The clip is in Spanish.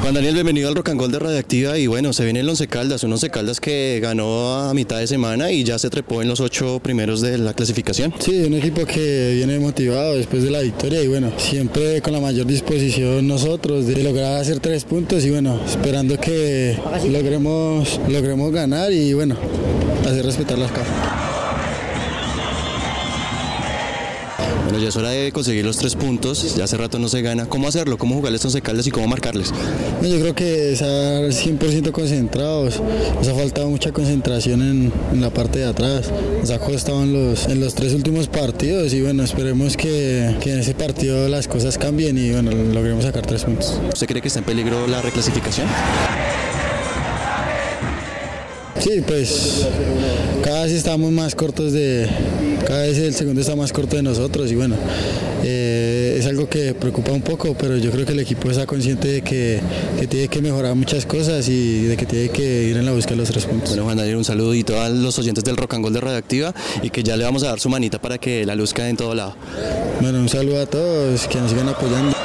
Juan Daniel, bienvenido al Rock and Roll de Radioactiva y bueno, se viene el Once Caldas, un Once Caldas que ganó a mitad de semana y ya se trepó en los 8 primeros de la clasificación. Sí, un equipo que viene motivado después de la victoria y bueno, siempre con la mayor disposición nosotros de lograr hacer 3 puntos y bueno, esperando que logremos ganar y bueno, hacer respetar las CAF. Bueno, ya es hora de conseguir los 3 puntos, ya hace rato no se gana. ¿Cómo hacerlo? ¿Cómo jugarles a Once Caldas y cómo marcarles? Yo creo que estar 100% concentrados, nos ha faltado mucha concentración en la parte de atrás, nos ha costado en los 3 últimos partidos y bueno, esperemos que en ese partido las cosas cambien y bueno, logremos sacar 3 puntos. ¿Usted cree que está en peligro la reclasificación? Sí, pues cada vez estamos más cortos cada vez el segundo está más corto de nosotros y bueno, es algo que preocupa un poco, pero yo creo que el equipo está consciente de que tiene que mejorar muchas cosas y de que tiene que ir en la búsqueda de los 3 puntos. Bueno, Juan Daniel, un saludito a los oyentes del Rock and Roll de Radioactiva y que ya le vamos a dar su manita para que la luzca en todo lado. Bueno, un saludo a todos, que nos sigan apoyando.